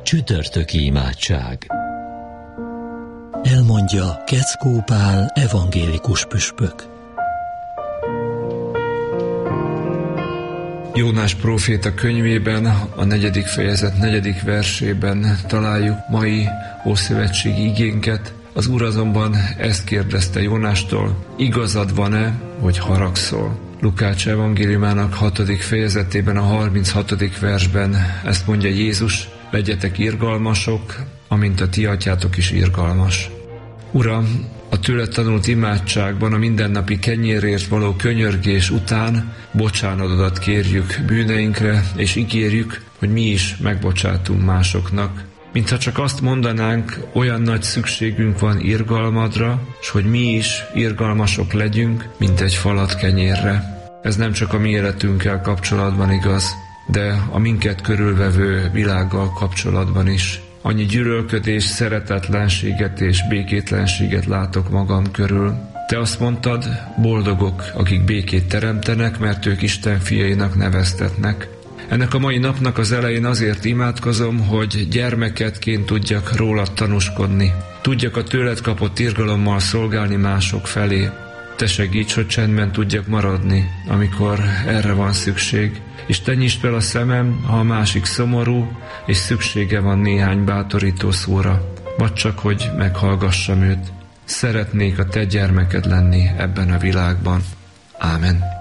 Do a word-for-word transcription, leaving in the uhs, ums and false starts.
Csütörtöki imádság. Elmondja Keckó Pál evangélikus püspök. Jónás próféta könyvében, a negyedik fejezet negyedik versében találjuk mai ószövetségi igénket. Az Úr azonban ezt kérdezte Jónástól: igazad van-e, hogy haragszol? Lukács evangéliumának hatodik fejezetében, a harminchatodik versben ezt mondja Jézus: legyetek irgalmasok, amint a ti atyátok is irgalmas. Uram, a tőled tanult imádságban, a mindennapi kenyérért való könyörgés után bocsánatodat kérjük bűneinkre, és ígérjük, hogy mi is megbocsátunk másoknak. Mintha csak azt mondanánk, olyan nagy szükségünk van irgalmadra, s hogy mi is irgalmasok legyünk, mint egy falat kenyérre. Ez nem csak a mi életünkkel kapcsolatban igaz, de a minket körülvevő világgal kapcsolatban is. Annyi gyűlölködés, szeretetlenséget és békétlenséget látok magam körül. Te azt mondtad, boldogok, akik békét teremtenek, mert ők Isten fiainak neveztetnek. Ennek a mai napnak az elején azért imádkozom, hogy gyermeketként tudjak rólad tanúskodni. Tudjak a tőled kapott irgalommal szolgálni mások felé. Te segíts, hogy csendben tudjak maradni, amikor erre van szükség. És te nyisd fel a szemem, ha a másik szomorú, és szüksége van néhány bátorító szóra, vagy csak, hogy meghallgassam őt. Szeretnék a te gyermeked lenni ebben a világban. Ámen.